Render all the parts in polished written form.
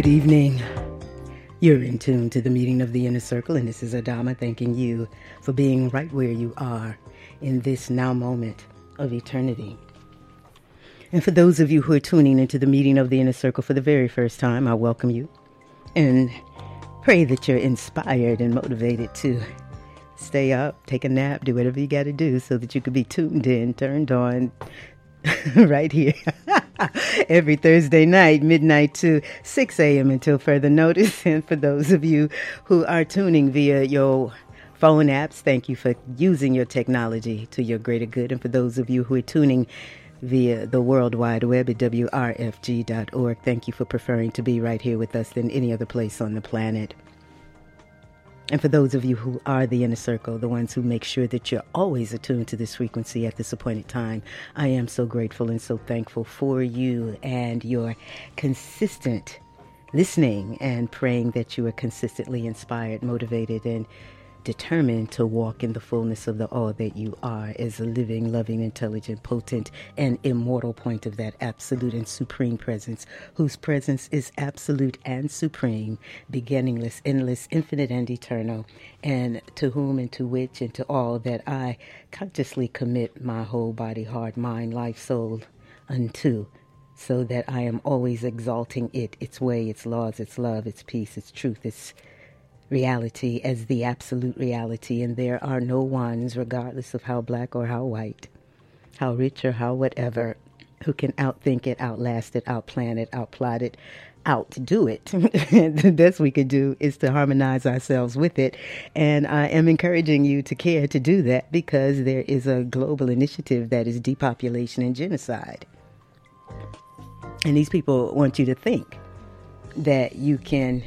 Good evening. You're in tune to the meeting of the Inner Circle, and this is Adama thanking you for being right where you are in this now moment of eternity. And for those of you who are tuning into the meeting of the Inner Circle for the very first time, I welcome you and pray that you're inspired and motivated to stay up, take a nap, do whatever you got to do so that you could be tuned in, turned on right here every Thursday night, midnight to 6 a.m. until further notice. And for those of you who are tuning via your phone apps, thank you for using your technology to your greater good. And for those of you who are tuning via the World Wide Web at wrfg.org, thank you for preferring to be right here with us than any other place on the planet. And for those of you who are the Inner Circle, the ones who make sure that you're always attuned to this frequency at this appointed time, I am so grateful and so thankful for you and your consistent listening and praying that you are consistently inspired, motivated, and determined to walk in the fullness of the all that you are as a living, loving, intelligent, potent, and immortal point of that absolute and supreme presence, whose presence is absolute and supreme, beginningless, endless, infinite, and eternal, and to whom and to which and to all that I consciously commit my whole body, heart, mind, life, soul unto, so that I am always exalting it, its way, its laws, its love, its peace, its truth, its reality as the absolute reality. And there are no ones, regardless of how black or how white, how rich or how whatever, who can outthink it, outlast it, outplan it, outplot it, outdo it. The best we could do is to harmonize ourselves with it. And I am encouraging you to care to do that, because there is a global initiative that is depopulation and genocide. And these people want you to think that you can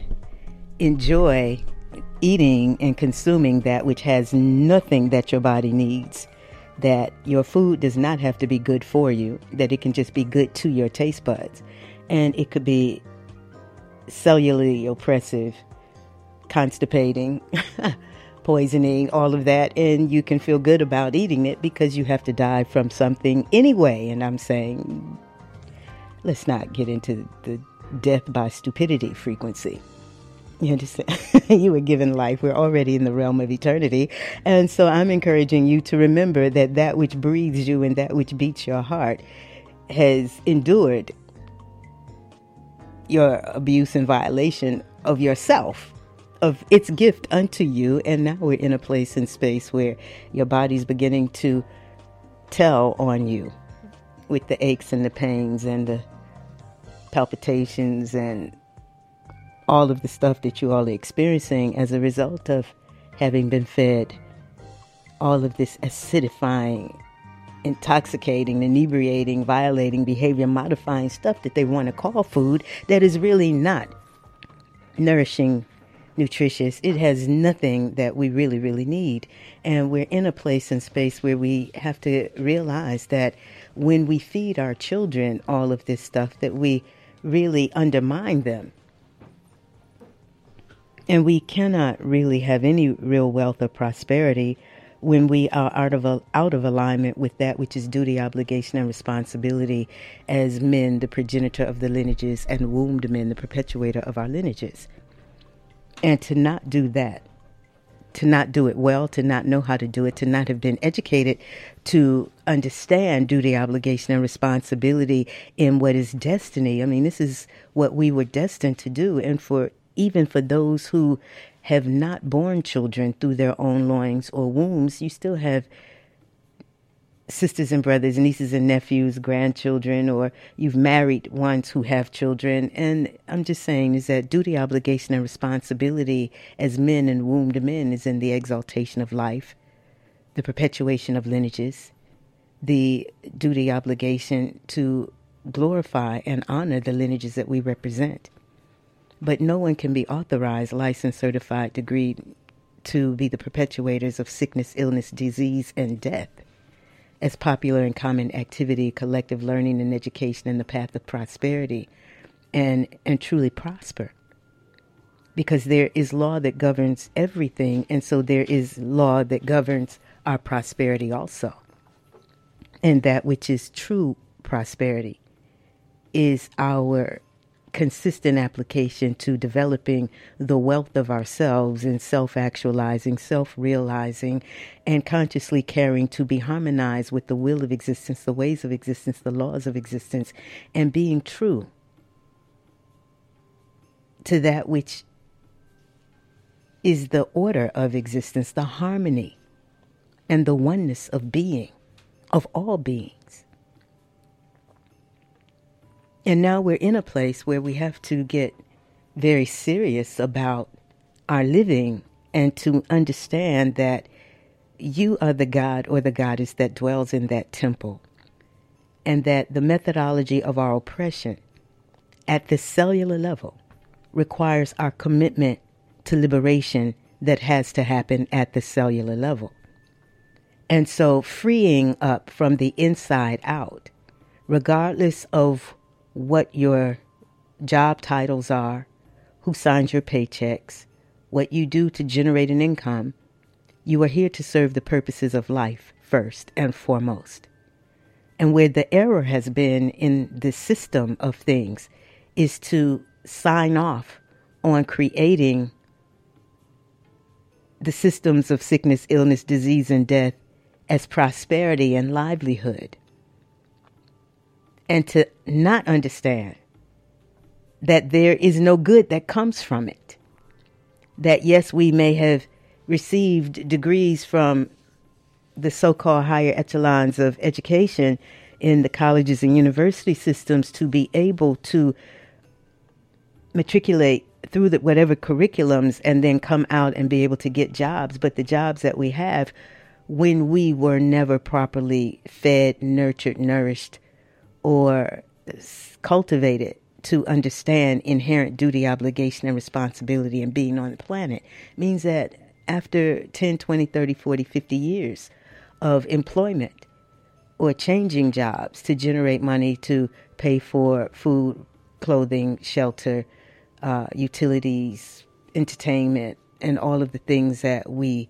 enjoy eating and consuming that which has nothing that your body needs, that your food does not have to be good for you, that it can just be good to your taste buds. And it could be cellularly oppressive, constipating, poisoning, all of that. And you can feel good about eating it because you have to die from something anyway. And I'm saying, let's not get into the death by stupidity frequency. You understand? You were given life. We're already in the realm of eternity. And so I'm encouraging you to remember that that which breathes you and that which beats your heart has endured your abuse and violation of yourself, of its gift unto you. And now we're in a place and space where your body's beginning to tell on you with the aches and the pains and the palpitations and all of the stuff that you all are experiencing as a result of having been fed all of this acidifying, intoxicating, inebriating, violating, behavior modifying stuff that they want to call food, that is really not nourishing, nutritious. It has nothing that we really, really need. And we're in a place and space where we have to realize that when we feed our children all of this stuff, that we really undermine them. And we cannot really have any real wealth or prosperity when we are out of alignment with that which is duty, obligation, and responsibility as men, the progenitor of the lineages, and wombed men, the perpetuator of our lineages. And to not do that, to not do it well, to not know how to do it, to not have been educated to understand duty, obligation, and responsibility in what is destiny. I mean, this is what we were destined to do. And even for those who have not born children through their own loins or wombs, you still have sisters and brothers, nieces and nephews, grandchildren, or you've married ones who have children. And I'm just saying is that duty, obligation, and responsibility as men and wombed men is in the exaltation of life, the perpetuation of lineages, the duty, obligation to glorify and honor the lineages that we represent. But no one can be authorized, licensed, certified, degreed to be the perpetuators of sickness, illness, disease, and death as popular and common activity, collective learning and education in the path of prosperity and truly prosper. Because there is law that governs everything, and so there is law that governs our prosperity also. And that which is true prosperity is our consistent application to developing the wealth of ourselves and self-actualizing, self-realizing, and consciously caring to be harmonized with the will of existence, the ways of existence, the laws of existence, and being true to that which is the order of existence, the harmony and the oneness of being, of all beings. And now we're in a place where we have to get very serious about our living and to understand that you are the God or the goddess that dwells in that temple, and that the methodology of our oppression at the cellular level requires our commitment to liberation that has to happen at the cellular level. And so freeing up from the inside out, regardless of what your job titles are, who signs your paychecks, what you do to generate an income, you are here to serve the purposes of life first and foremost. And where the error has been in the system of things is to sign off on creating the systems of sickness, illness, disease, and death as prosperity and livelihood. And to not understand that there is no good that comes from it. That yes, we may have received degrees from the so-called higher echelons of education in the colleges and university systems to be able to matriculate through whatever curriculums and then come out and be able to get jobs. But the jobs that we have, when we were never properly fed, nurtured, nourished, or cultivated to understand inherent duty, obligation, and responsibility and being on the planet, means that after 10, 20, 30, 40, 50 years of employment or changing jobs to generate money to pay for food, clothing, shelter, utilities, entertainment, and all of the things that we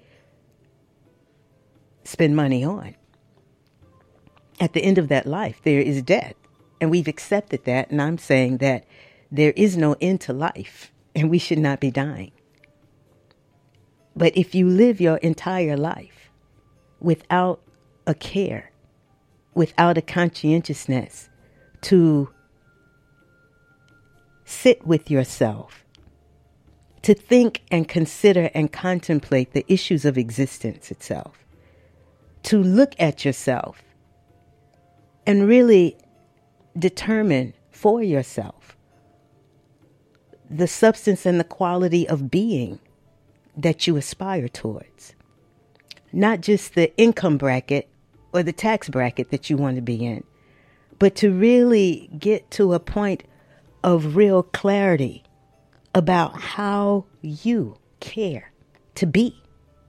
spend money on. At the end of that life, there is death. And we've accepted that. And I'm saying that there is no end to life and we should not be dying. But if you live your entire life without a care, without a conscientiousness to sit with yourself, to think and consider and contemplate the issues of existence itself, to look at yourself and really determine for yourself the substance and the quality of being that you aspire towards. Not just the income bracket or the tax bracket that you want to be in, but to really get to a point of real clarity about how you care to be.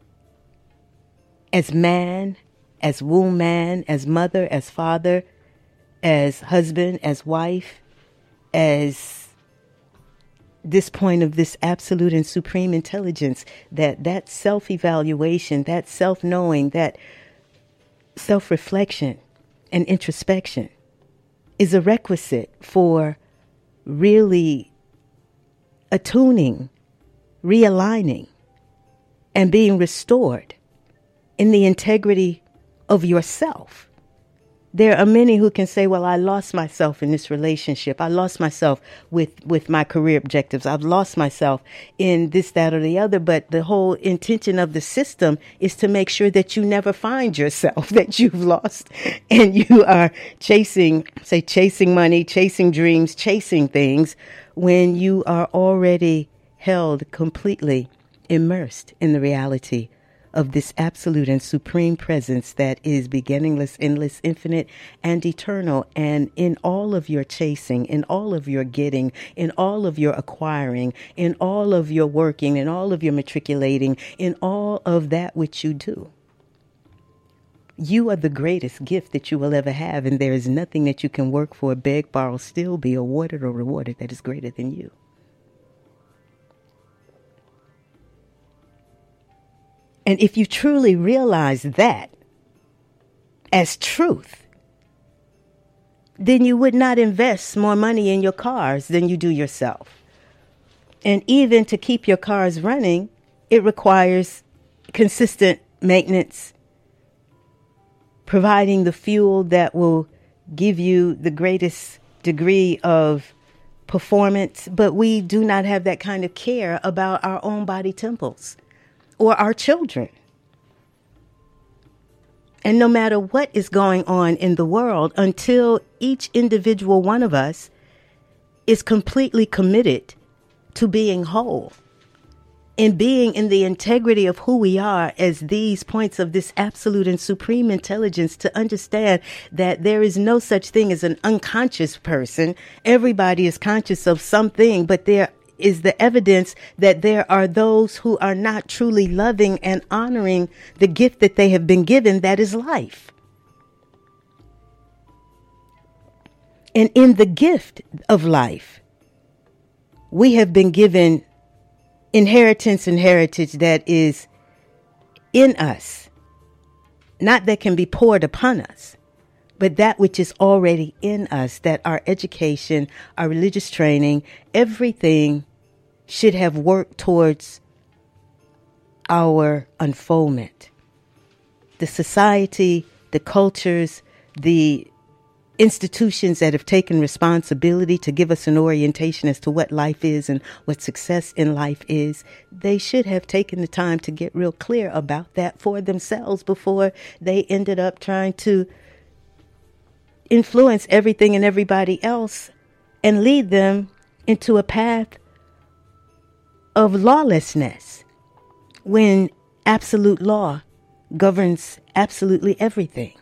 As man, as woman, as mother, as father, as husband, as wife, as this point of this absolute and supreme intelligence, that self-evaluation, that self-knowing, that self-reflection and introspection is a requisite for really attuning, realigning, and being restored in the integrity of yourself. There are many who can say, well, I lost myself in this relationship. I lost myself with my career objectives. I've lost myself in this, that, or the other. But the whole intention of the system is to make sure that you never find yourself, that you've lost and you are chasing money, chasing dreams, chasing things when you are already held completely immersed in the reality of this absolute and supreme presence that is beginningless, endless, infinite, and eternal. And in all of your chasing, in all of your getting, in all of your acquiring, in all of your working, in all of your matriculating, in all of that which you do, you are the greatest gift that you will ever have. And there is nothing that you can work for, beg, borrow, steal, be awarded or rewarded that is greater than you. And if you truly realize that as truth, then you would not invest more money in your cars than you do yourself. And even to keep your cars running, it requires consistent maintenance, providing the fuel that will give you the greatest degree of performance. But we do not have that kind of care about our own body temples or our children. And no matter what is going on in the world, until each individual one of us is completely committed to being whole and being in the integrity of who we are as these points of this absolute and supreme intelligence, to understand that there is no such thing as an unconscious person. Everybody is conscious of something, but there is the evidence that there are those who are not truly loving and honoring the gift that they have been given, that is life. And in the gift of life, we have been given inheritance and heritage that is in us, not that can be poured upon us, but that which is already in us, that our education, our religious training, everything should have worked towards our unfoldment. The society, the cultures, the institutions that have taken responsibility to give us an orientation as to what life is and what success in life is, they should have taken the time to get real clear about that for themselves before they ended up trying to influence everything and everybody else and lead them into a path of lawlessness, when absolute law governs absolutely everything.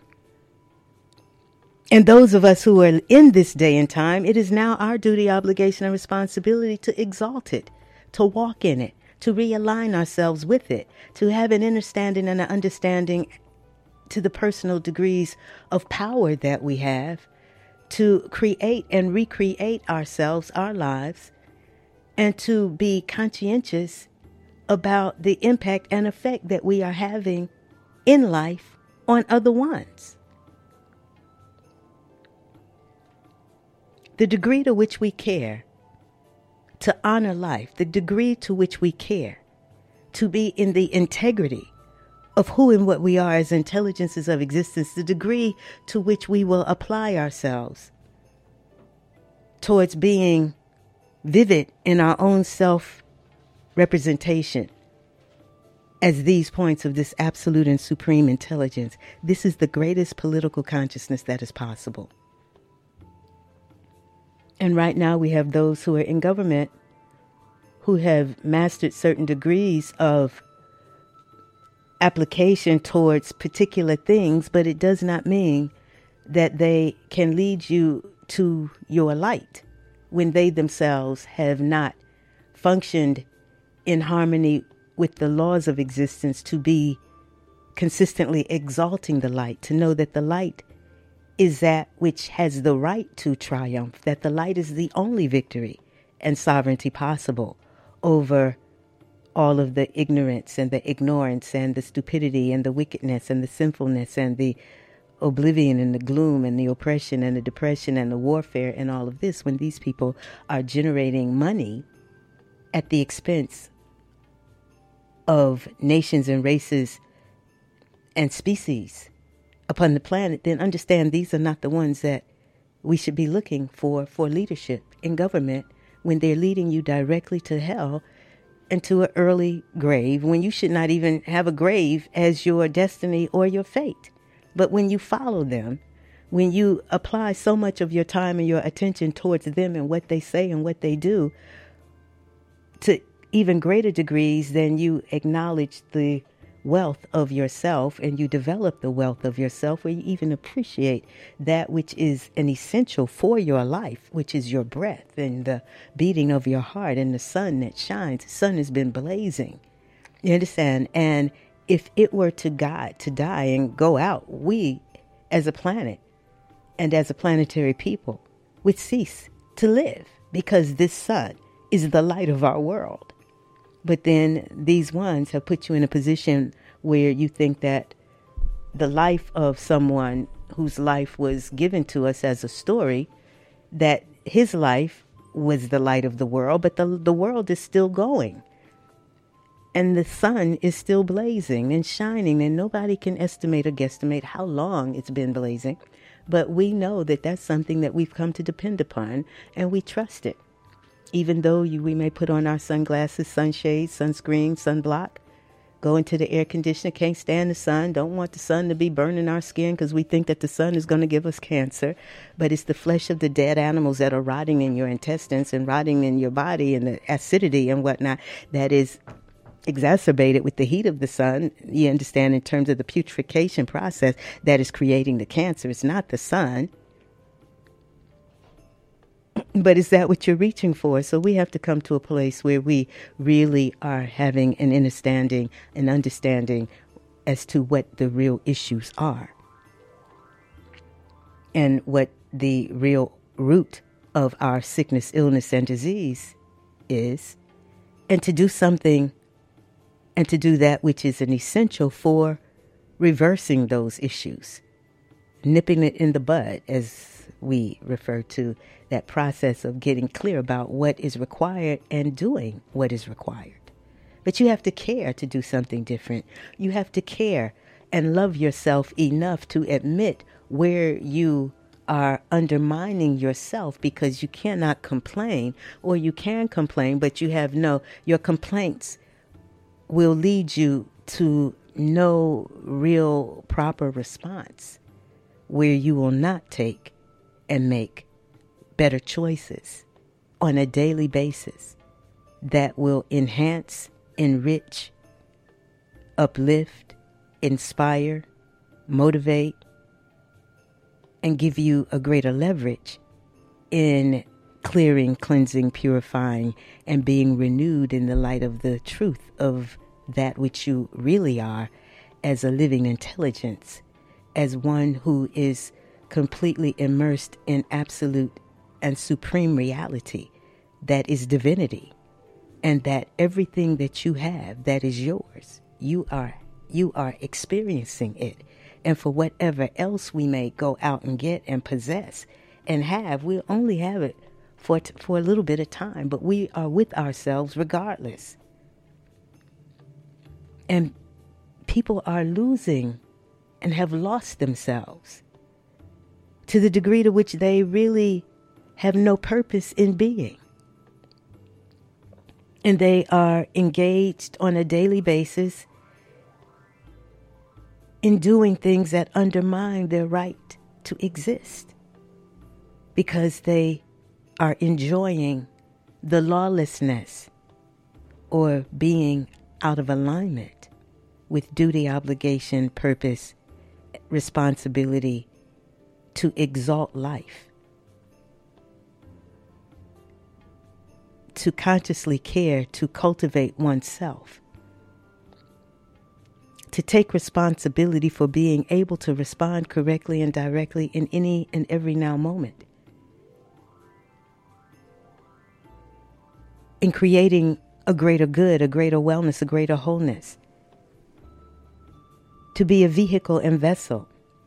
And those of us who are in this day and time, it is now our duty, obligation, and responsibility to exalt it, to walk in it, to realign ourselves with it, to have an understanding and an understanding to the personal degrees of power that we have, to create and recreate ourselves, our lives, and to be conscientious about the impact and effect that we are having in life on other ones. The degree to which we care to honor life, the degree to which we care to be in the integrity of who and what we are as intelligences of existence, the degree to which we will apply ourselves towards being vivid in our own self-representation as these points of this absolute and supreme intelligence. This is the greatest political consciousness that is possible. And right now we have those who are in government who have mastered certain degrees of application towards particular things, but it does not mean that they can lead you to your light when they themselves have not functioned in harmony with the laws of existence, to be consistently exalting the light, to know that the light is that which has the right to triumph, that the light is the only victory and sovereignty possible over all of the ignorance and the ignorance and the stupidity and the wickedness and the sinfulness and the oblivion and the gloom and the oppression and the depression and the warfare and all of this, when these people are generating money at the expense of nations and races and species upon the planet, then understand these are not the ones that we should be looking for leadership in government, when they're leading you directly to hell and to an early grave, when you should not even have a grave as your destiny or your fate. But when you follow them, when you apply so much of your time and your attention towards them and what they say and what they do, to even greater degrees than you acknowledge the wealth of yourself, and you develop the wealth of yourself, where you even appreciate that which is an essential for your life, which is your breath and the beating of your heart and the sun that shines. The sun has been blazing. You understand? And if it were to die and go out, we as a planet and as a planetary people would cease to live, because this sun is the light of our world. But then these ones have put you in a position where you think that the life of someone whose life was given to us as a story, that his life was the light of the world, but the world is still going. And the sun is still blazing and shining, and nobody can estimate or guesstimate how long it's been blazing. But we know that that's something that we've come to depend upon, and we trust it. Even though we may put on our sunglasses, sunshades, sunscreen, sunblock, go into the air conditioner, can't stand the sun, don't want the sun to be burning our skin because we think that the sun is going to give us cancer. But it's the flesh of the dead animals that are rotting in your intestines and rotting in your body, and the acidity and whatnot that is exacerbated with the heat of the sun. You understand, in terms of the putrefaction process that is creating the cancer. It's not the sun. But is that what you're reaching for? So we have to come to a place where we really are having an understanding as to what the real issues are and what the real root of our sickness, illness, and disease is, and to do something and to do that which is an essential for reversing those issues, nipping it in the bud, as we refer to that process of getting clear about what is required and doing what is required. But you have to care to do something different. You have to care and love yourself enough to admit where you are undermining yourself, because you cannot complain, or you can complain, but your complaints will lead you to no real proper response, where you will not take and make better choices on a daily basis that will enhance, enrich, uplift, inspire, motivate, and give you a greater leverage in clearing, cleansing, purifying, and being renewed in the light of the truth of that which you really are as a living intelligence, as one who is completely immersed in absolute and supreme reality that is divinity, and that everything that you have that is yours, you are experiencing it. And for whatever else we may go out and get and possess and have, we'll only have it for a little bit of time, but we are with ourselves regardless. And people are losing and have lost themselves to the degree to which they really have no purpose in being. And they are engaged on a daily basis in doing things that undermine their right to exist, because they are enjoying the lawlessness or being out of alignment with duty, obligation, purpose, responsibility to exalt life, to consciously care, to cultivate oneself, to take responsibility for being able to respond correctly and directly in any and every now moment, in creating a greater good, a greater wellness, a greater wholeness, to be a vehicle and vessel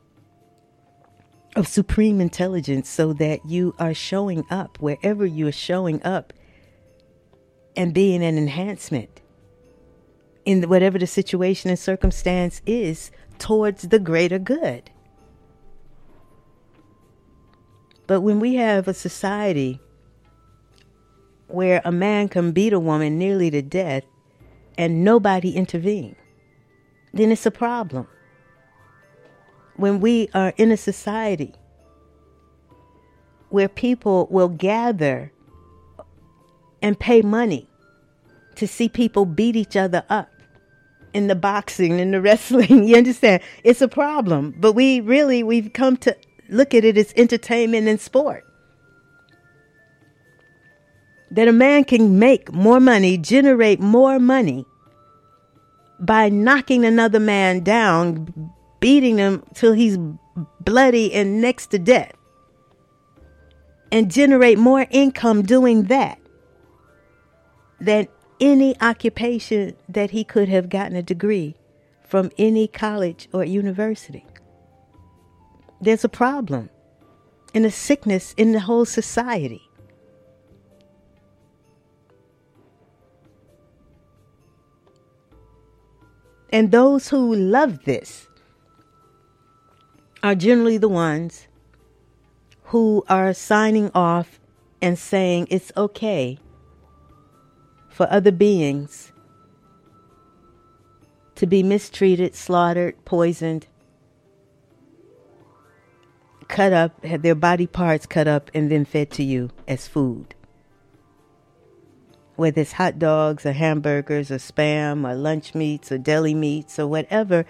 of supreme intelligence, so that you are showing up wherever you are showing up and being an enhancement in whatever the situation and circumstance is towards the greater good. But when we have a society where a man can beat a woman nearly to death and nobody intervene, then it's a problem. When we are in a society where people will gather and pay money to see people beat each other up in the boxing and the wrestling, you understand? It's a problem. But we've come to look at it as entertainment and sport. That a man can make more money, generate more money by knocking another man down, beating him till he's bloody and next to death, and generate more income doing that than any occupation that he could have gotten a degree from any college or university. there's a problem and a sickness in the whole society. And those who love this are generally the ones who are signing off and saying it's okay for other beings to be mistreated, slaughtered, poisoned, cut up, have their body parts cut up and then fed to you as food. Whether it's hot dogs or hamburgers or Spam or lunch meats or deli meats or whatever,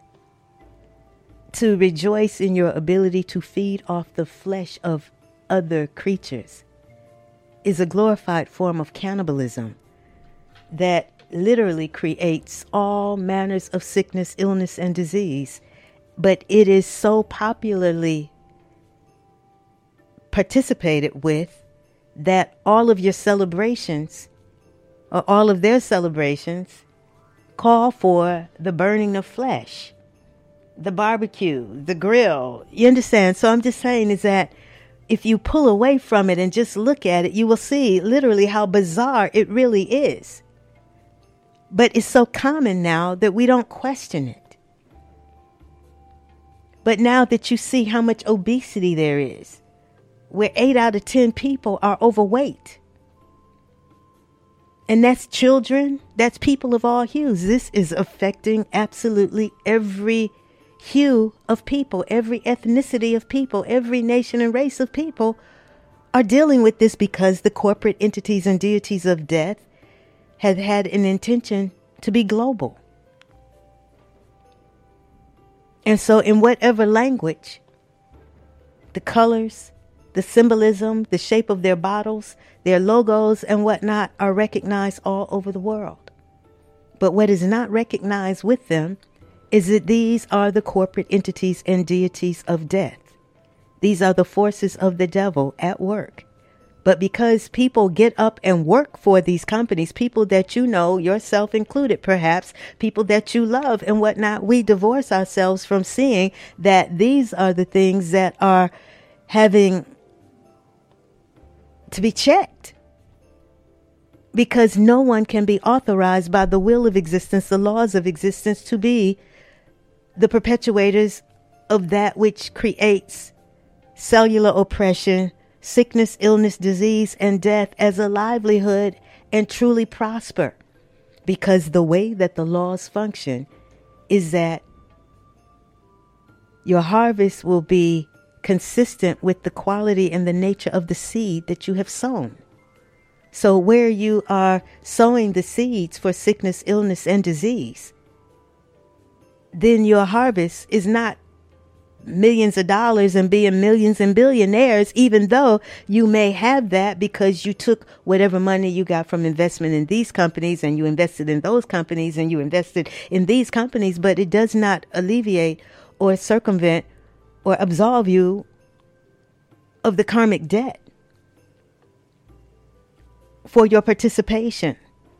to rejoice in your ability to feed off the flesh of other creatures is a glorified form of cannibalism that literally creates all manners of sickness, illness, and disease. But it is so popularly participated with that all of your celebrations, or all of their celebrations, call for the burning of flesh, the barbecue, the grill. You understand? So I'm just saying is that if you pull away from it and just look at it, you will see literally how bizarre it really is. But it's so common now that we don't question it. But now that you see how much obesity there is, where 8 out of 10 people are overweight. And that's children, that's people of all hues. This is affecting absolutely every hue of people, every ethnicity of people, every nation and race of people are dealing with this because the corporate entities and deities of death have had an intention to be global. And so in whatever language, the colors, the symbolism, the shape of their bottles, their logos and whatnot are recognized all over the world. But what is not recognized with them is that these are the corporate entities and deities of death. These are the forces of the devil at work. But because people get up and work for these companies, people that you know, yourself included perhaps, people that you love and whatnot, we divorce ourselves from seeing that these are the things that are having to be checked. Because no one can be authorized by the will of existence, the laws of existence, to be the perpetuators of that which creates cellular oppression, sickness, illness, disease, and death as a livelihood and truly prosper. Because the way that the laws function is that your harvest will be consistent with the quality and the nature of the seed that you have sown. So where you are sowing the seeds for sickness, illness, and disease, then your harvest is not millions of dollars and being millions and billionaires, even though you may have that because you took whatever money you got from investment in these companies and you invested in those companies and you invested in these companies. But it does not alleviate or circumvent or absolve you of the karmic debt for your participation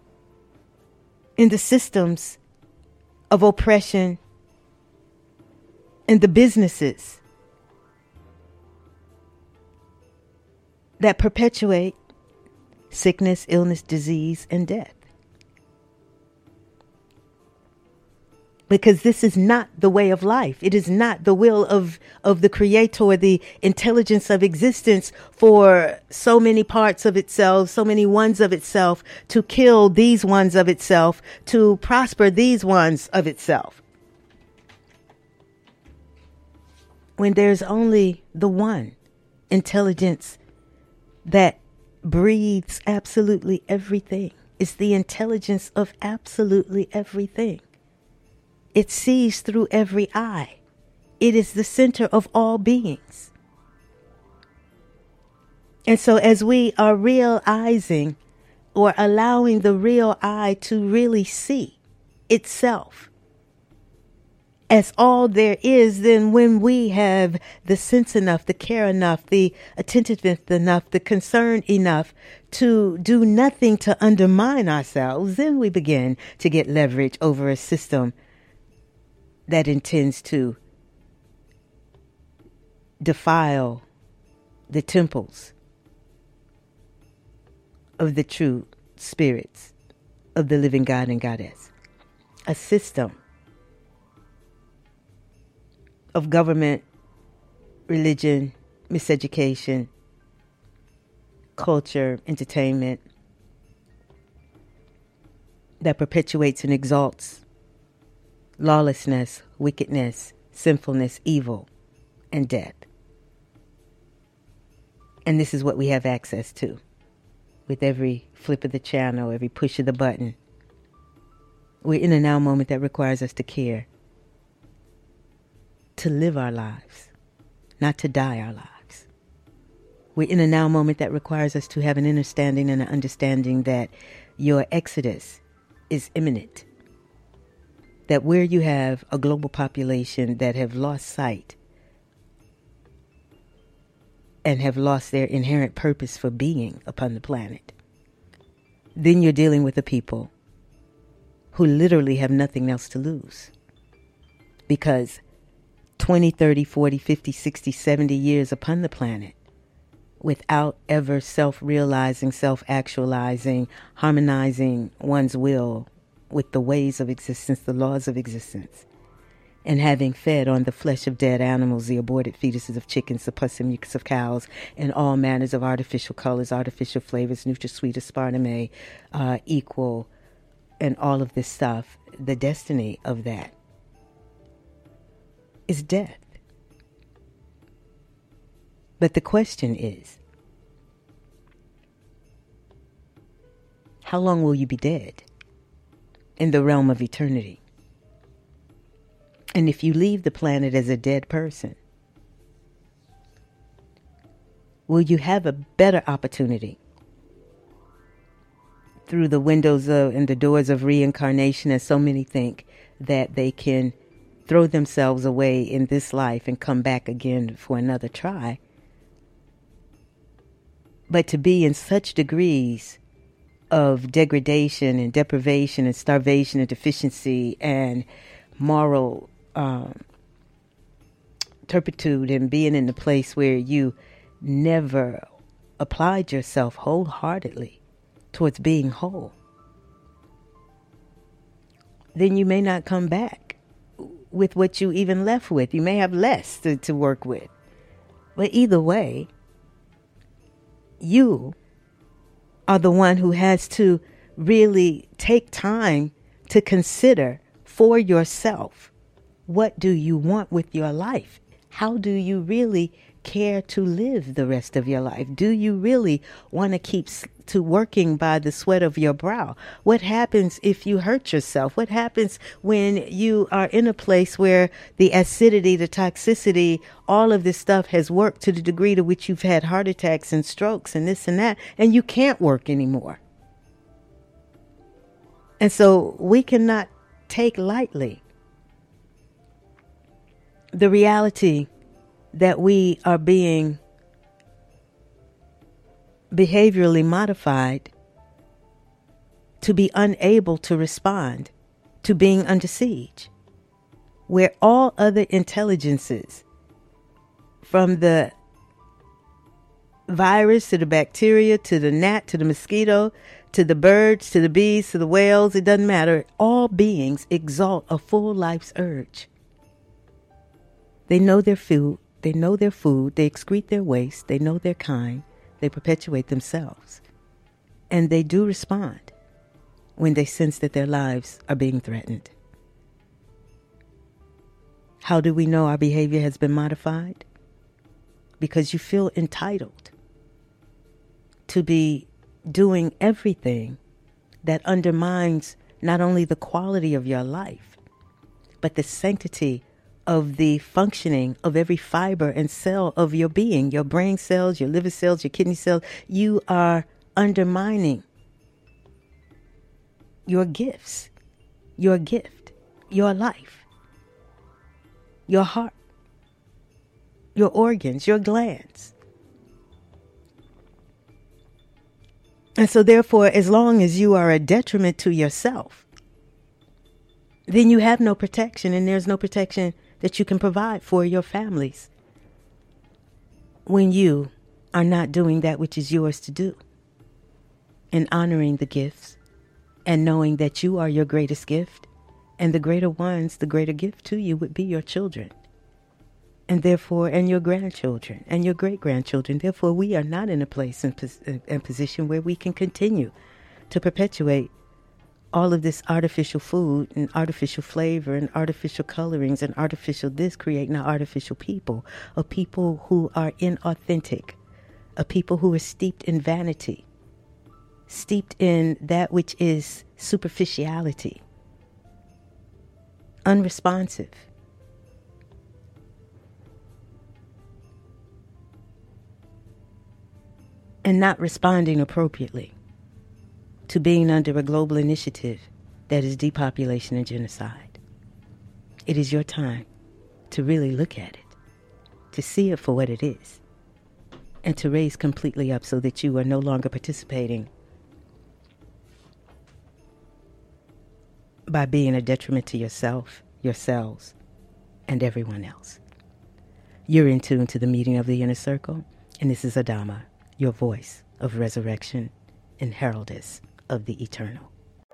in the systems of oppression and the businesses that perpetuate sickness, illness, disease, and death. Because this is not the way of life. It is not the will of the Creator, the intelligence of existence for so many parts of itself, so many ones of itself, to kill these ones of itself, to prosper these ones of itself. When there's only the one intelligence that breathes absolutely everything. It's the intelligence of absolutely everything. It sees through every eye. It is the center of all beings. And so as we are realizing or allowing the real eye to really see itself as all there is, then when we have the sense enough, the care enough, the attentiveness enough, the concern enough to do nothing to undermine ourselves, then we begin to get leverage over a system that intends to defile the temples of the true spirits of the living God and Goddess. A system of government, religion, miseducation, culture, entertainment that perpetuates and exalts lawlessness, wickedness, sinfulness, evil, and death. And this is what we have access to with every flip of the channel, every push of the button. We're in a now moment that requires us to care, to live our lives, not to die our lives. We're in a now moment that requires us to have an understanding and an understanding that your exodus is imminent. That where you have a global population that have lost sight and have lost their inherent purpose for being upon the planet, then you're dealing with a people who literally have nothing else to lose. Because 20, 30, 40, 50, 60, 70 years upon the planet without ever self-realizing, self-actualizing, harmonizing one's will with the ways of existence, the laws of existence, and having fed on the flesh of dead animals, the aborted fetuses of chickens, the pus and mucus of cows, and all manners of artificial colors, artificial flavors, NutraSweet, aspartame, equal, and all of this stuff, the destiny of that is death. But the question is, how long will you be dead in the realm of eternity? And if you leave the planet as a dead person, will you have a better opportunity through the windows of and the doors of reincarnation, as so many think, that they can throw themselves away in this life and come back again for another try? But to be in such degrees of degradation and deprivation and starvation and deficiency and moral turpitude, and being in the place where you never applied yourself wholeheartedly towards being whole, then you may not come back with what you even left with. You may have less to work with. But either way, you are the one who has to really take time to consider for yourself, what do you want with your life? How do you really care to live the rest of your life? Do you really want to keep to working by the sweat of your brow? What happens if you hurt yourself? What happens when you are in a place where the acidity, the toxicity, all of this stuff has worked to the degree to which you've had heart attacks and strokes and this and that, and you can't work anymore? And so we cannot take lightly the reality that we are being behaviorally modified to be unable to respond to being under siege, where all other intelligences, from the virus to the bacteria to the gnat to the mosquito to the birds to the bees to the whales, it doesn't matter, all beings exalt a full life's urge. They know their food, they excrete their waste, they know their kind, they perpetuate themselves. And they do respond when they sense that their lives are being threatened. How do we know our behavior has been modified? Because you feel entitled to be doing everything that undermines not only the quality of your life, but the sanctity of the functioning of every fiber and cell of your being, your brain cells, your liver cells, your kidney cells. You are undermining your gifts, your gift, your life, your heart, your organs, your glands. And so therefore, as long as you are a detriment to yourself, then you have no protection, and there's no protection that you can provide for your families. when you are not doing that which is yours to do, and honoring the gifts and knowing that you are your greatest gift, and the greater ones, the greater gift to you would be your children, and therefore, and your grandchildren and your great-grandchildren. Therefore, we are not in a place and position where we can continue to perpetuate all of this artificial food and artificial flavor and artificial colorings and artificial this, creating an artificial people, a people who are inauthentic, a people who are steeped in vanity, steeped in that which is superficiality, unresponsive. And not responding appropriately to being under a global initiative that is depopulation and genocide. It is your time to really look at it, to see it for what it is, and to raise completely up so that you are no longer participating by being a detriment to yourself, yourselves, and everyone else. You're in tune to the meeting of the Inner Circle, and this is Adama, your voice of resurrection and heraldess of the eternal.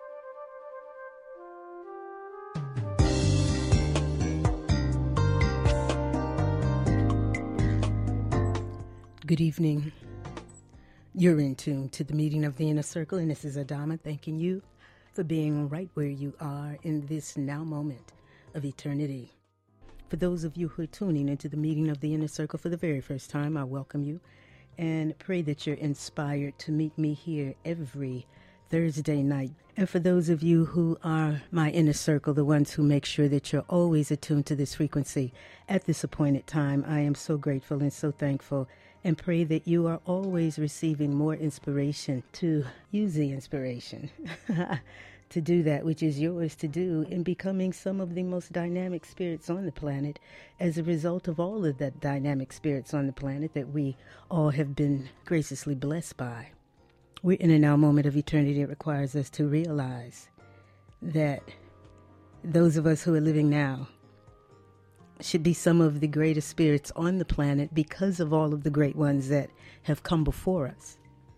Good evening. You're in tune to the meeting of the Inner Circle, and this is Adama thanking you for being right where you are in this now moment of eternity. For those of you who are tuning into the meeting of the Inner Circle for the very first time, I welcome you and pray that you're inspired to meet me here every Thursday night. And for those of you who are my inner circle, the ones who make sure that you're always attuned to this frequency at this appointed time, I am so grateful and so thankful, and pray that you are always receiving more inspiration to use the inspiration to do that which is yours to do in becoming some of the most dynamic spirits on the planet as a result of all of the dynamic spirits on the planet that we all have been graciously blessed by. We're in a now moment of eternity that requires us to realize that those of us who are living now should be some of the greatest spirits on the planet because of all of the great ones that have come before us.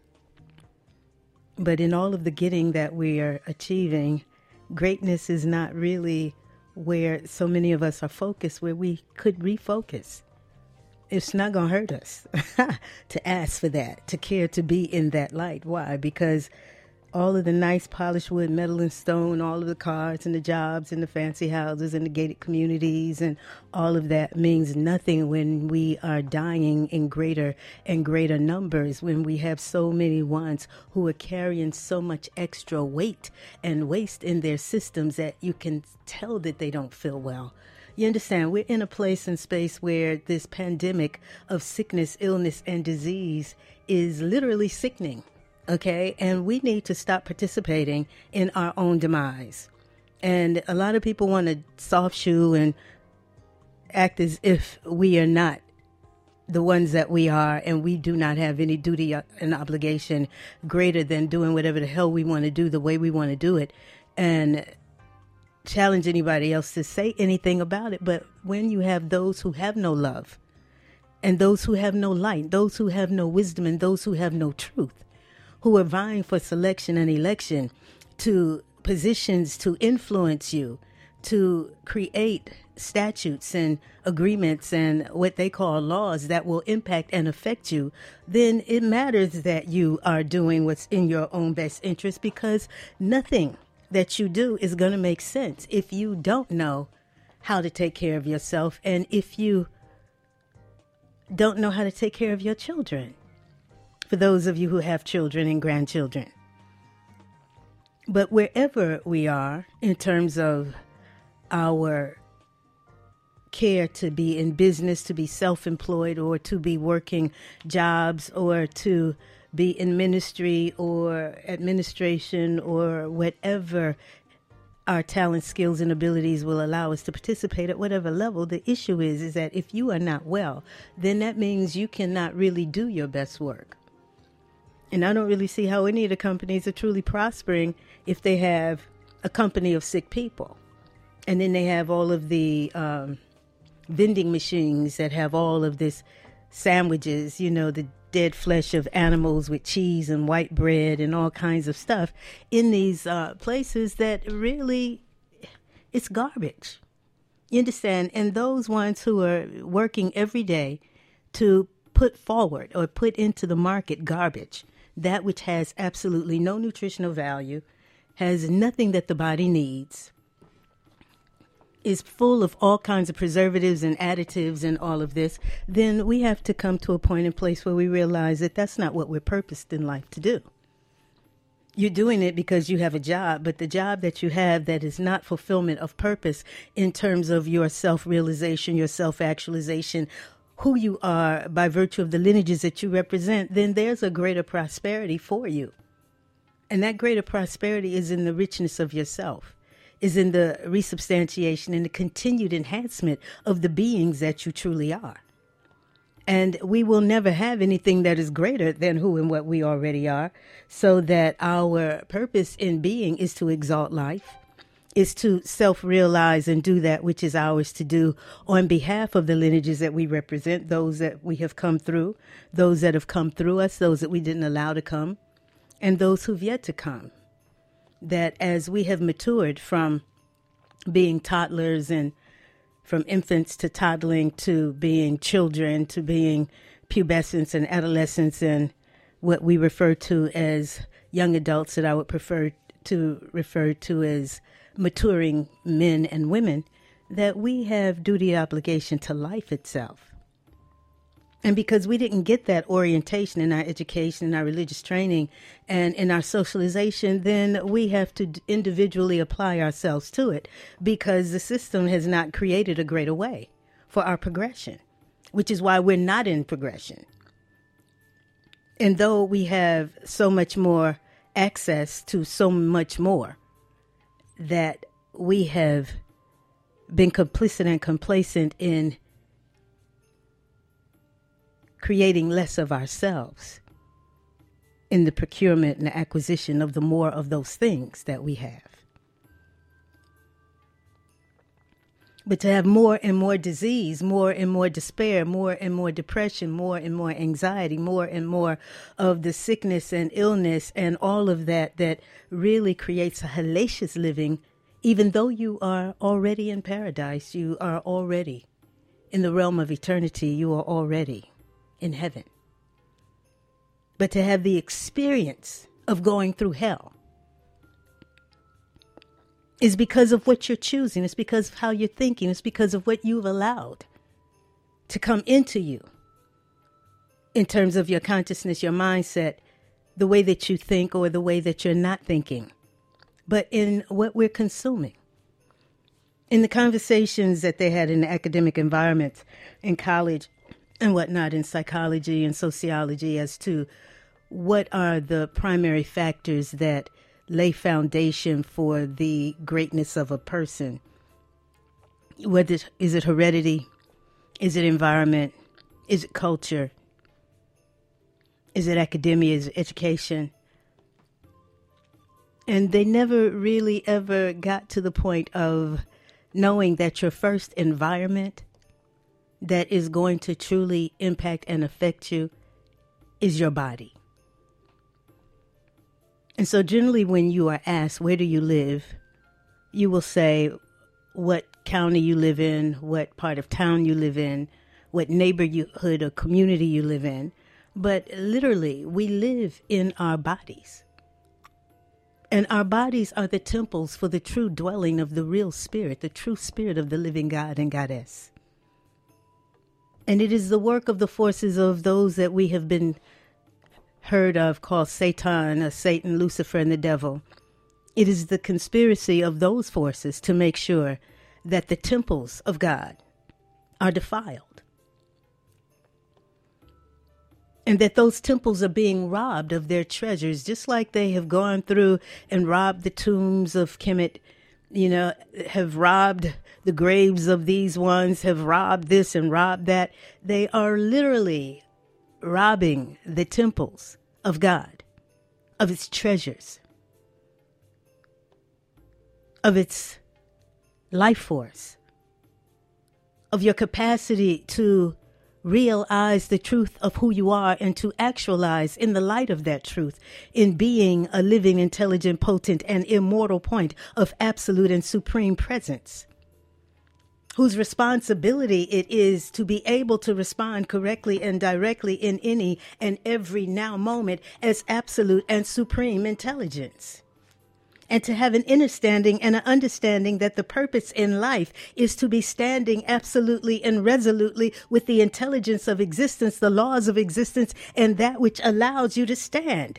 But in all of the getting that we are achieving, greatness is not really where so many of us are focused, where we could refocus. It's not going to hurt us to ask for that, to care to be in that light. Why? Because all of the nice polished wood, metal and stone, all of the cars and the jobs and the fancy houses and the gated communities and all of that means nothing when we are dying in greater and greater numbers, when we have so many ones who are carrying so much extra weight and waste in their systems that you can tell that they don't feel well. You understand, we're in a place and space where this pandemic of sickness, illness, and disease is literally sickening, okay? And we need to stop participating in our own demise. And a lot of people want to soft shoe and act as if we are not the ones that we are, and we do not have any duty and obligation greater than doing whatever the hell we want to do the way we want to do it, and challenge anybody else to say anything about it. But when you have those who have no love, and those who have no light, those who have no wisdom, and those who have no truth, who are vying for selection and election to positions to influence you, to create statutes and agreements and what they call laws that will impact and affect you, then it matters that you are doing what's in your own best interest, because nothing that you do is going to make sense if you don't know how to take care of yourself, and if you don't know how to take care of your children. For those of you who have children and grandchildren. But wherever we are in terms of our care to be in business, to be self-employed, or to be working jobs, or to be in ministry or administration, or whatever our talent, skills, and abilities will allow us to participate at whatever level, the issue is that if you are not well, then that means you cannot really do your best work. And I don't really see how any of the companies are truly prospering if they have a company of sick people. And then they have all of the vending machines that have all of this sandwiches, the dead flesh of animals with cheese and white bread and all kinds of stuff in these places that really, it's garbage. You understand? And those ones who are working every day to put forward or put into the market garbage, that which has absolutely no nutritional value, has nothing that the body needs, is full of all kinds of preservatives and additives and all of this, then we have to come to a point and place where we realize that that's not what we're purposed in life to do. You're doing it because you have a job, but the job that you have that is not fulfillment of purpose in terms of your self-realization, your self-actualization, who you are by virtue of the lineages that you represent, then there's a greater prosperity for you. And that greater prosperity is in the richness of yourself, is in the resubstantiation and the continued enhancement of the beings that you truly are. And we will never have anything that is greater than who and what we already are, so that our purpose in being is to exalt life, is to self-realize and do that which is ours to do on behalf of the lineages that we represent, those that we have come through, those that have come through us, those that we didn't allow to come, and those who've yet to come. That as we have matured from being toddlers and from infants to toddling to being children to being pubescents and adolescents and what we refer to as young adults, that I would prefer to refer to as maturing men and women, that we have duty obligation to life itself. And because we didn't get that orientation in our education, in our religious training, and in our socialization, then we have to individually apply ourselves to it, because the system has not created a greater way for our progression, which is why we're not in progression. And though we have so much more access to so much more, that we have been complicit and complacent in creating less of ourselves in the procurement and the acquisition of the more of those things that we have. But to have more and more disease, more and more despair, more and more depression, more and more anxiety, more and more of the sickness and illness and all of that, that really creates a hellacious living, even though you are already in paradise, you are already in the realm of eternity, you are already in heaven. But to have the experience of going through hell is because of what you're choosing. It's because of how you're thinking. It's because of what you've allowed to come into you in terms of your consciousness, your mindset, the way that you think or the way that you're not thinking, but in what we're consuming. In the conversations that they had in the academic environments in college and whatnot, in psychology and sociology, as to what are the primary factors that lay foundation for the greatness of a person. Whether is it heredity? Is it environment? Is it culture? Is it academia? Is it education? And they never really ever got to the point of knowing that your first environment that is going to truly impact and affect you is your body. And so generally when you are asked, where do you live? You will say what county you live in, what part of town you live in, what neighborhood or community you live in. But literally, we live in our bodies. And our bodies are the temples for the true dwelling of the real spirit, the true spirit of the living God and Goddess. And it is the work of the forces of those that we have been heard of called Satan, or Satan, Lucifer, and the devil. It is the conspiracy of those forces to make sure that the temples of God are defiled. And that those temples are being robbed of their treasures, just like they have gone through and robbed the tombs of Kemet, have robbed the graves of these ones, have robbed this and robbed that. They are literally robbing the temples of God, of its treasures, of its life force, of your capacity to realize the truth of who you are and to actualize in the light of that truth in being a living, intelligent, potent, and immortal point of absolute and supreme presence, whose responsibility it is to be able to respond correctly and directly in any and every now moment as absolute and supreme intelligence. And to have an understanding and an understanding that the purpose in life is to be standing absolutely and resolutely with the intelligence of existence, the laws of existence, and that which allows you to stand.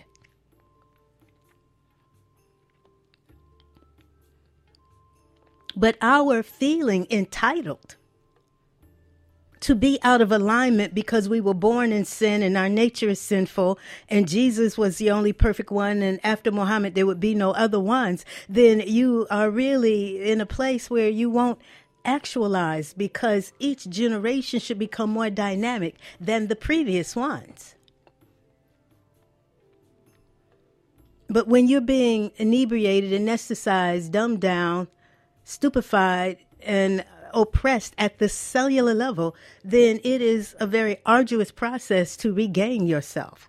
But our feeling entitled to be out of alignment because we were born in sin and our nature is sinful and Jesus was the only perfect one and after Muhammad there would be no other ones, then you are really in a place where you won't actualize, because each generation should become more dynamic than the previous ones. But when you're being inebriated, anesthetized, dumbed down, stupefied, and oppressed at the cellular level, then it is a very arduous process to regain yourself.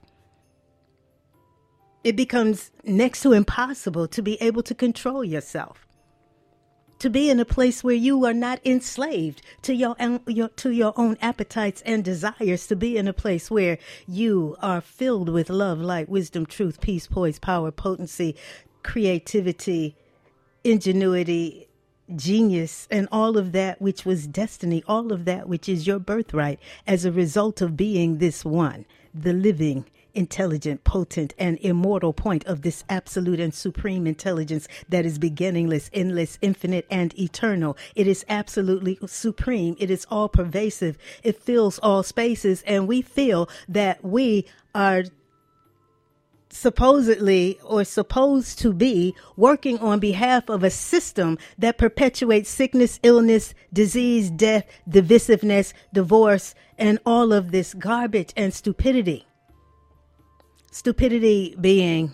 It becomes next to impossible to be able to control yourself, to be in a place where you are not enslaved to your own appetites and desires, to be in a place where you are filled with love, light, wisdom, truth, peace, poise, power, potency, creativity, ingenuity, genius, and all of that which was destiny, all of that which is your birthright as a result of being this one, the living, intelligent, potent, and immortal point of this absolute and supreme intelligence that is beginningless, endless, infinite, and eternal. It is absolutely supreme. It is all pervasive. It fills all spaces, and we feel that we are supposedly or supposed to be working on behalf of a system that perpetuates sickness, illness, disease, death, divisiveness, divorce, and all of this garbage and stupidity. Stupidity being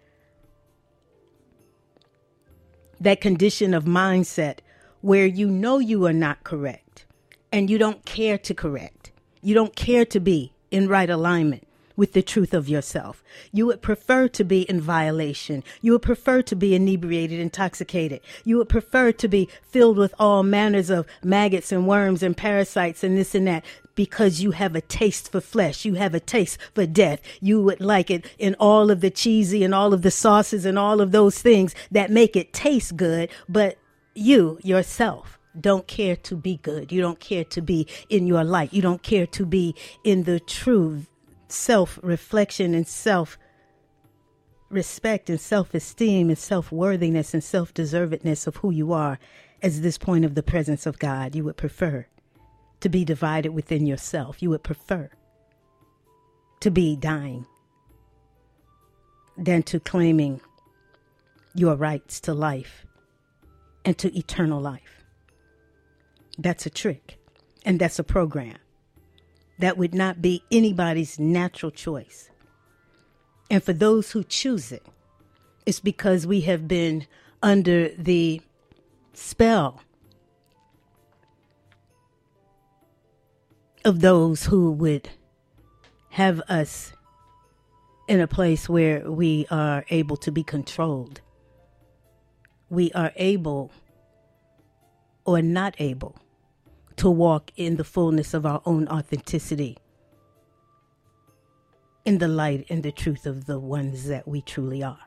that condition of mindset where you know you are not correct and you don't care to correct. You don't care to be in right alignment with the truth of yourself. You would prefer to be in violation. You would prefer to be inebriated, intoxicated. You would prefer to be filled with all manners of maggots and worms and parasites and this and that, because you have a taste for flesh. You have a taste for death. You would like it in all of the cheesy and all of the sauces and all of those things that make it taste good. But you yourself don't care to be good. You don't care to be in your light. You don't care to be in the true self-reflection and self-respect and self-esteem and self-worthiness and self-deservedness of who you are as this point of the presence of God. You would prefer to be divided within yourself. You would prefer to be dying than to claiming your rights to life and to eternal life. That's a trick, and that's a program. That would not be anybody's natural choice. And for those who choose it, it's because we have been under the spell of those who would have us in a place where we are able to be controlled. We are able or not able to walk in the fullness of our own authenticity, in the light and the truth of the ones that we truly are.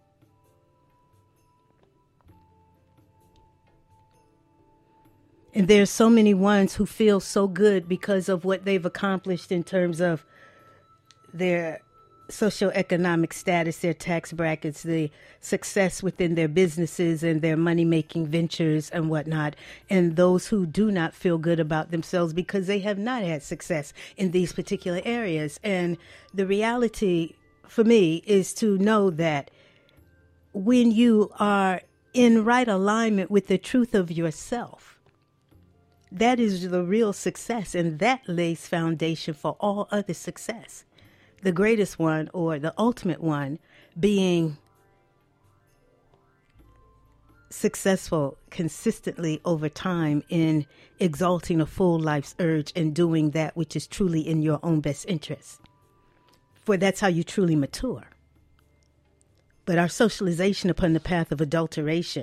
And there's so many ones who feel so good because of what they've accomplished in terms of their socioeconomic status, their tax brackets, the success within their businesses and their money-making ventures and whatnot. And those who do not feel good about themselves because they have not had success in these particular areas. And the reality for me is to know that when you are in right alignment with the truth of yourself, that is the real success, and that lays foundation for all other success. The greatest one, or the ultimate one, being successful consistently over time in exalting a full life's urge and doing that which is truly in your own best interest. For that's how you truly mature. But our socialization upon the path of adulteration,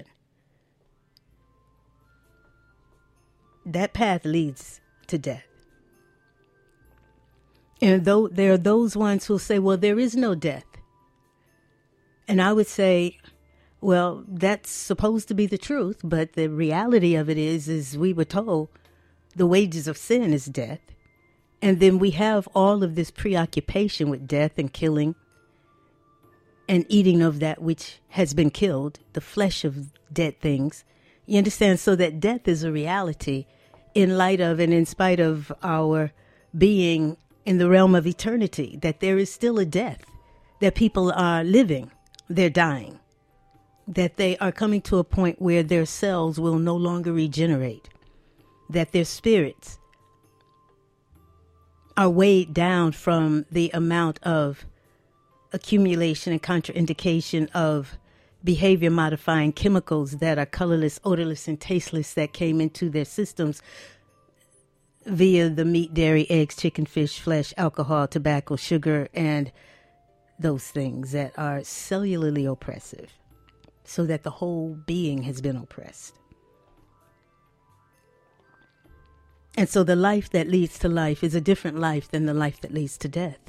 that path leads to death. And though there are those ones who'll say, well, there is no death. And I would say, well, that's supposed to be the truth, but the reality of it is we were told the wages of sin is death. And then we have all of this preoccupation with death and killing and eating of that which has been killed, the flesh of dead things. You understand? So that death is a reality in light of and in spite of our being in the realm of eternity, that there is still a death, that people are living, they're dying, that they are coming to a point where their cells will no longer regenerate, that their spirits are weighed down from the amount of accumulation and contraindication of behavior modifying chemicals that are colorless, odorless, and tasteless that came into their systems via the meat, dairy, eggs, chicken, fish, flesh, alcohol, tobacco, sugar, and those things that are cellularly oppressive, so that the whole being has been oppressed. And so the life that leads to life is a different life than the life that leads to death.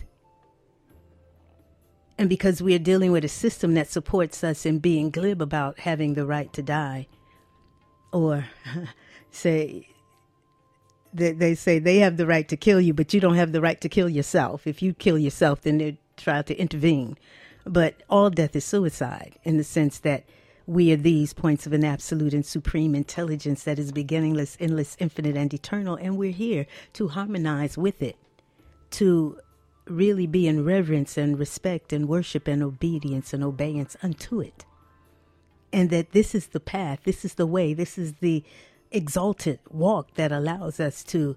And because we are dealing with a system that supports us in being glib about having the right to die, or say, they say they have the right to kill you, but you don't have the right to kill yourself. If you kill yourself, then they try to intervene. But all death is suicide in the sense that we are these points of an absolute and supreme intelligence that is beginningless, endless, infinite, and eternal. And we're here to harmonize with it, to really be in reverence and respect and worship and obedience and obeyance unto it. And that this is the path, this is the way, this is the exalted walk that allows us to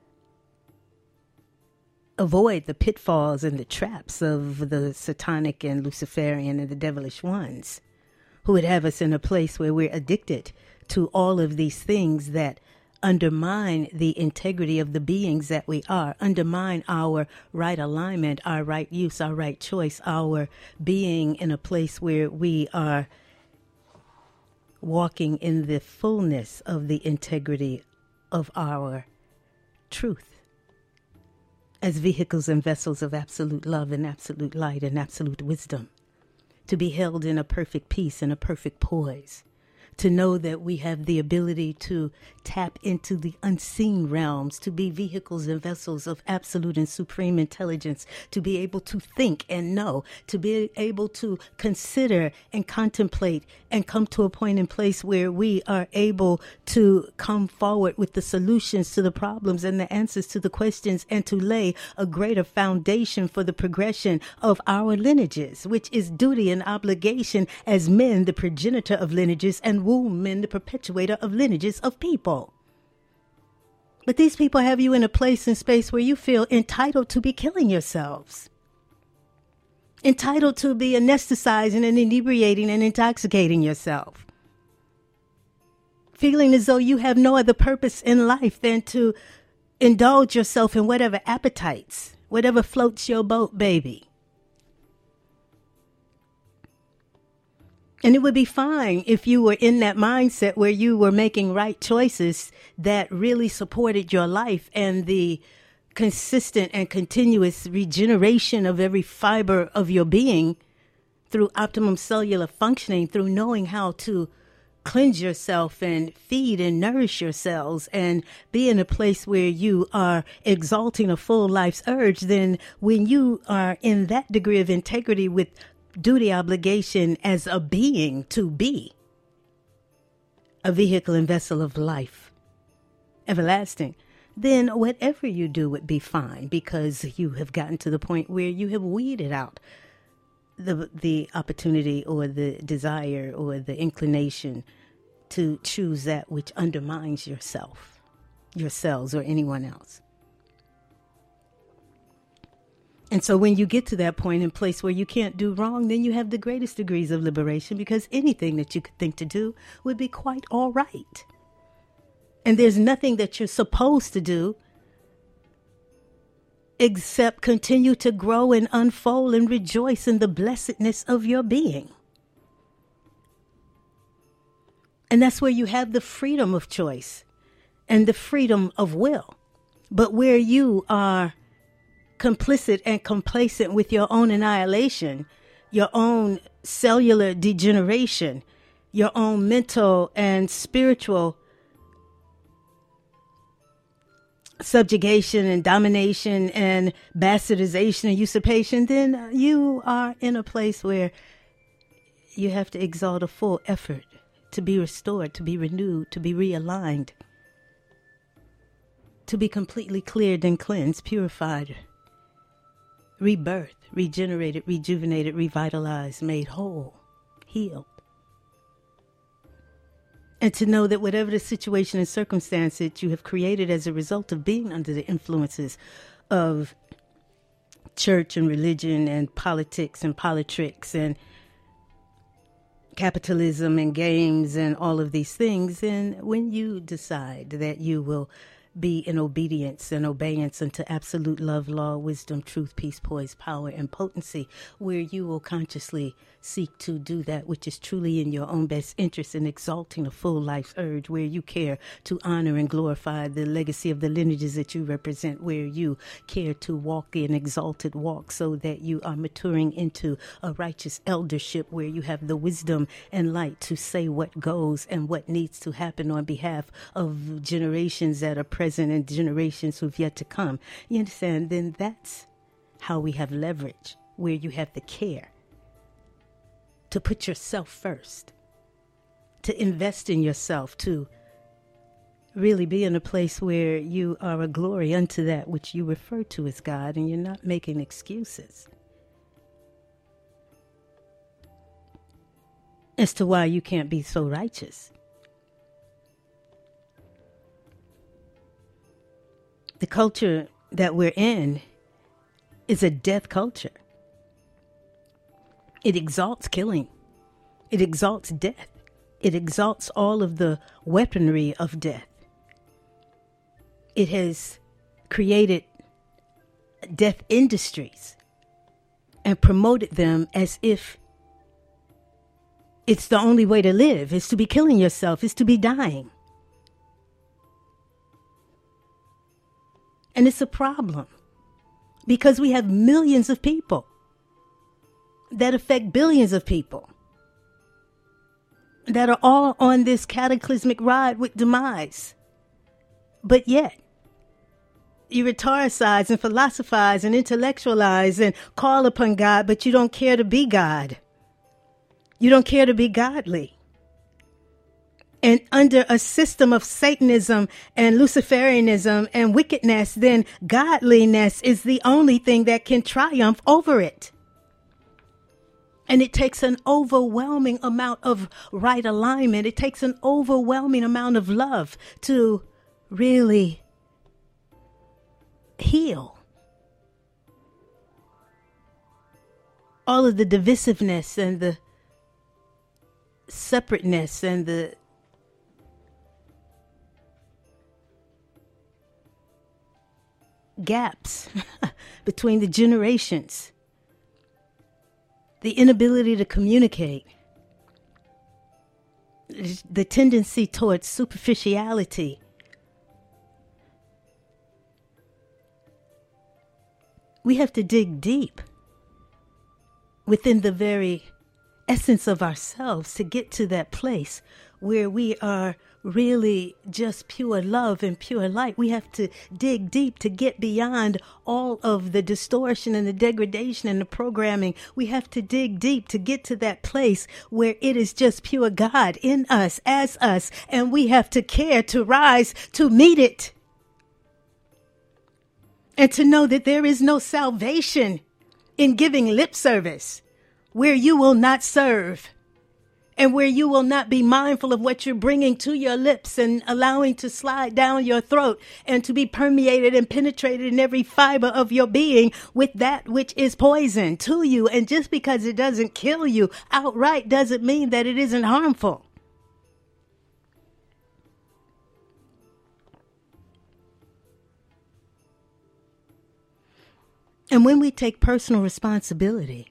avoid the pitfalls and the traps of the satanic and Luciferian and the devilish ones, who would have us in a place where we're addicted to all of these things that undermine the integrity of the beings that we are, undermine our right alignment, our right use, our right choice, our being in a place where we are walking in the fullness of the integrity of our truth as vehicles and vessels of absolute love and absolute light and absolute wisdom, to be held in a perfect peace and a perfect poise, to know that we have the ability to tap into the unseen realms, to be vehicles and vessels of absolute and supreme intelligence, to be able to think and know, to be able to consider and contemplate and come to a point in place where we are able to come forward with the solutions to the problems and the answers to the questions, and to lay a greater foundation for the progression of our lineages, which is duty and obligation as men, the progenitor of lineages, and womb men, the perpetuator of lineages of people. But these people have you in a place and space where you feel entitled to be killing yourselves, entitled to be anesthetizing and inebriating and intoxicating yourself, feeling as though you have no other purpose in life than to indulge yourself in whatever appetites, whatever floats your boat, baby. And it would be fine if you were in that mindset where you were making right choices that really supported your life and the consistent and continuous regeneration of every fiber of your being through optimum cellular functioning, through knowing how to cleanse yourself and feed and nourish your cells and be in a place where you are exalting a full life's urge. Then when you are in that degree of integrity with duty obligation as a being to be a vehicle and vessel of life everlasting, then whatever you do would be fine, because you have gotten to the point where you have weeded out the opportunity or the desire or the inclination to choose that which undermines yourself, yourselves, or anyone else. And so when you get to that point in place where you can't do wrong, then you have the greatest degrees of liberation, because anything that you could think to do would be quite all right. And there's nothing that you're supposed to do except continue to grow and unfold and rejoice in the blessedness of your being. And that's where you have the freedom of choice and the freedom of will. But where you are complicit and complacent with your own annihilation, your own cellular degeneration, your own mental and spiritual subjugation and domination and bastardization and usurpation, then you are in a place where you have to exalt a full effort to be restored, to be renewed, to be realigned, to be completely cleared and cleansed, purified, rebirthed, regenerated, rejuvenated, revitalized, made whole, healed. And to know that whatever the situation and circumstance that you have created as a result of being under the influences of church and religion and politics and politricks and capitalism and games and all of these things, and when you decide that you will be in obedience and obeyance unto absolute love, law, wisdom, truth, peace, poise, power, and potency, where you will consciously seek to do that which is truly in your own best interest in exalting a full life's urge, where you care to honor and glorify the legacy of the lineages that you represent, where you care to walk in exalted walk so that you are maturing into a righteous eldership, where you have the wisdom and light to say what goes and what needs to happen on behalf of generations that are present and generations who've yet to come. You understand? Then that's how we have leverage, where you have the care to put yourself first, to invest in yourself, to really be in a place where you are a glory unto that which you refer to as God, and you're not making excuses as to why you can't be so righteous. The culture that we're in is a death culture. It exalts killing. It exalts death. It exalts all of the weaponry of death. It has created death industries and promoted them as if it's the only way to live, is to be killing yourself, is to be dying. And it's a problem because we have millions of people that affect billions of people that are all on this cataclysmic ride with demise. But yet, you rhetoricize and philosophize and intellectualize and call upon God, but you don't care to be God. You don't care to be godly. And under a system of Satanism and Luciferianism and wickedness, then godliness is the only thing that can triumph over it. And it takes an overwhelming amount of right alignment. It takes an overwhelming amount of love to really heal all of the divisiveness and the separateness and the gaps between the generations, the inability to communicate, the tendency towards superficiality. We have to dig deep within the very essence of ourselves to get to that place where we are really just pure love and pure light. We have to dig deep to get beyond all of the distortion and the degradation and the programming. We have to dig deep to get to that place where it is just pure God in us, as us, and we have to care to rise to meet it. And to know that there is no salvation in giving lip service where you will not serve. and where you will not be mindful of what you're bringing to your lips and allowing to slide down your throat and to be permeated and penetrated in every fiber of your being with that which is poison to you. And just because it doesn't kill you outright doesn't mean that it isn't harmful. And when we take personal responsibility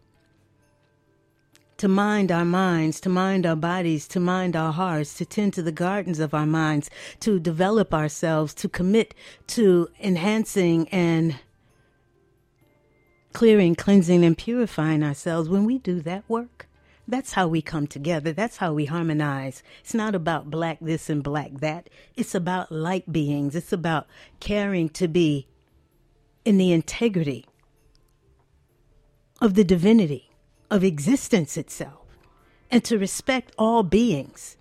to mind our minds, to mind our bodies, to mind our hearts, to tend to the gardens of our minds, to develop ourselves, to commit to enhancing and clearing, cleansing, and purifying ourselves, when we do that work, that's how we come together. That's how we harmonize. It's not about black this and black that. It's about light beings. It's about caring to be in the integrity of the divinity of existence itself, and to respect all beings.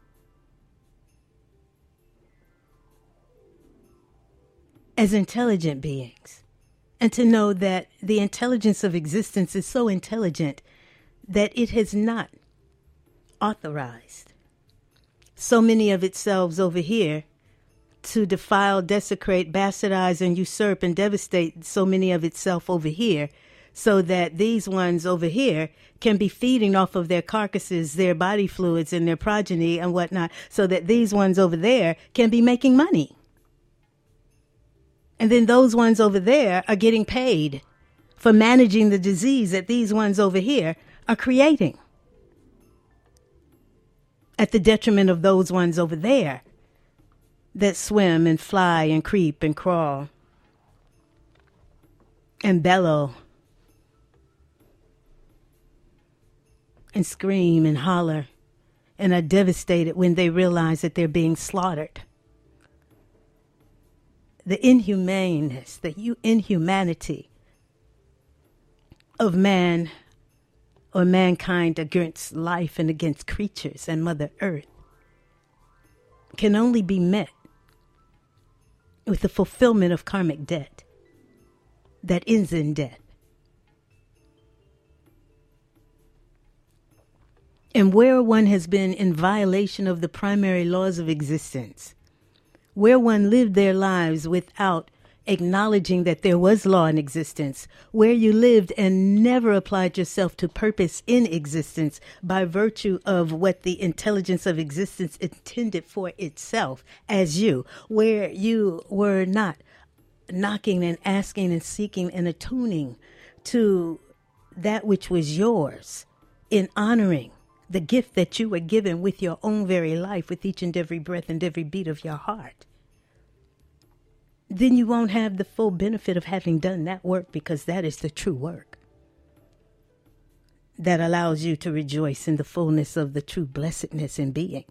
As intelligent beings, and to know that the intelligence of existence is so intelligent that it has not authorized so many of itself over here to defile, desecrate, bastardize, and usurp and devastate so many of itself over here, so that these ones over here can be feeding off of their carcasses, their body fluids, and their progeny and whatnot, so that these ones over there can be making money. And then those ones over there are getting paid for managing the disease that these ones over here are creating, at the detriment of those ones over there that swim and fly and creep and crawl and bellow and scream and holler and are devastated when they realize that they're being slaughtered. The inhumaneness, the inhumanity of man or mankind against life and against creatures and Mother Earth can only be met with the fulfillment of karmic debt that ends in death. And where one has been in violation of the primary laws of existence, where one lived their lives without acknowledging that there was law in existence, where you lived and never applied yourself to purpose in existence by virtue of what the intelligence of existence intended for itself as you, where you were not knocking and asking and seeking and attuning to that which was yours in honoring the gift that you were given with your own very life, with each and every breath and every beat of your heart, then you won't have the full benefit of having done that work, because that is the true work that allows you to rejoice in the fullness of the true blessedness in being.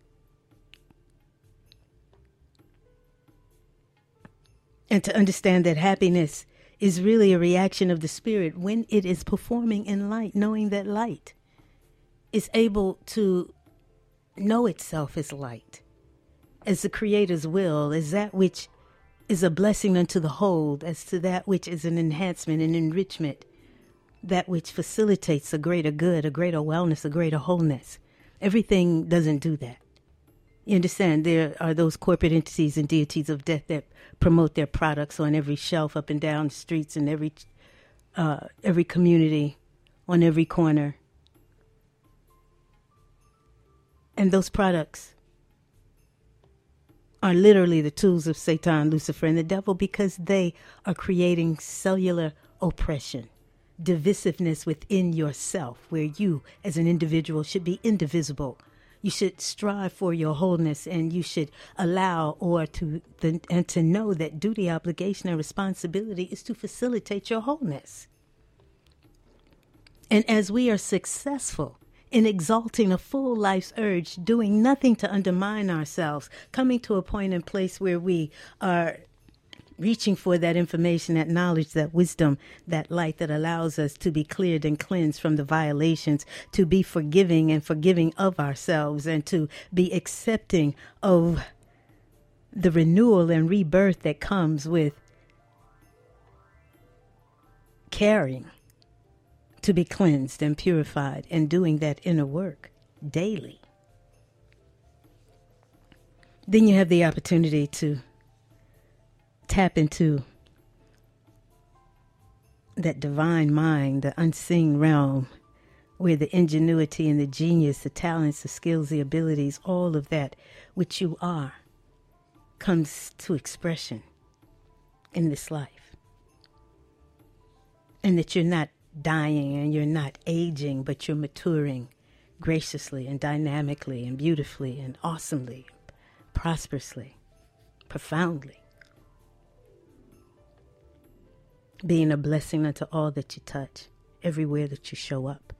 And to understand that happiness is really a reaction of the spirit when it is performing in light, knowing that light is able to know itself as light, as the Creator's will, as that which is a blessing unto the whole, as to that which is an enhancement and enrichment, that which facilitates a greater good, a greater wellness, a greater wholeness. Everything doesn't do that. You understand? There are those corporate entities and deities of death that promote their products on every shelf, up and down the streets, in every community, on every corner. And those products are literally the tools of Satan, Lucifer, and the devil, because they are creating cellular oppression, divisiveness within yourself, where you as an individual should be indivisible. You should strive for your wholeness, and you should allow and to know that duty, obligation, and responsibility is to facilitate your wholeness. And as we are successful in exalting a full life's urge, doing nothing to undermine ourselves, coming to a point and place where we are reaching for that information, that knowledge, that wisdom, that light that allows us to be cleared and cleansed from the violations, to be forgiving and forgiving of ourselves, and to be accepting of the renewal and rebirth that comes with caring to be cleansed and purified and doing that inner work. daily, then you have the opportunity to tap into that divine mind, the unseen realm, where the ingenuity and the genius, the talents, the skills, the abilities, all of that which you are comes to expression in this life. And that you're not dying and you're not aging, but you're maturing graciously and dynamically and beautifully and awesomely, prosperously, profoundly. Being a blessing unto all that you touch, everywhere that you show up.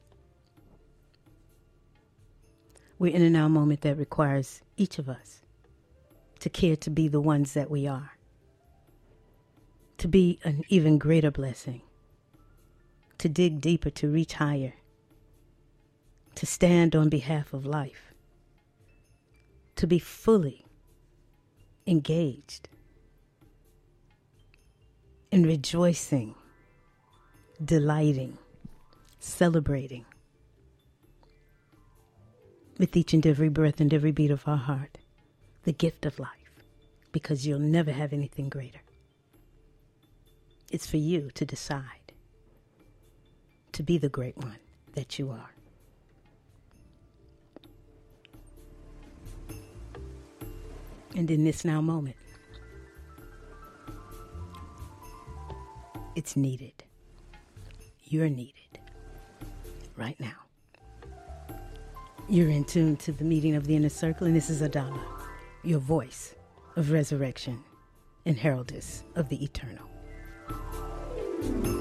We're in a now moment that requires each of us to care to be the ones that we are, to be an even greater blessing, to dig deeper, to reach higher, to stand on behalf of life, to be fully engaged in rejoicing, delighting, celebrating with each and every breath and every beat of our heart, the gift of life, because you'll never have anything greater. It's for you to decide to be the great one that you are. And in this now moment, it's needed. You're needed right now. You're in tune to the meeting of the Inner Circle, and this is Adama, your voice of resurrection and heraldess of the eternal.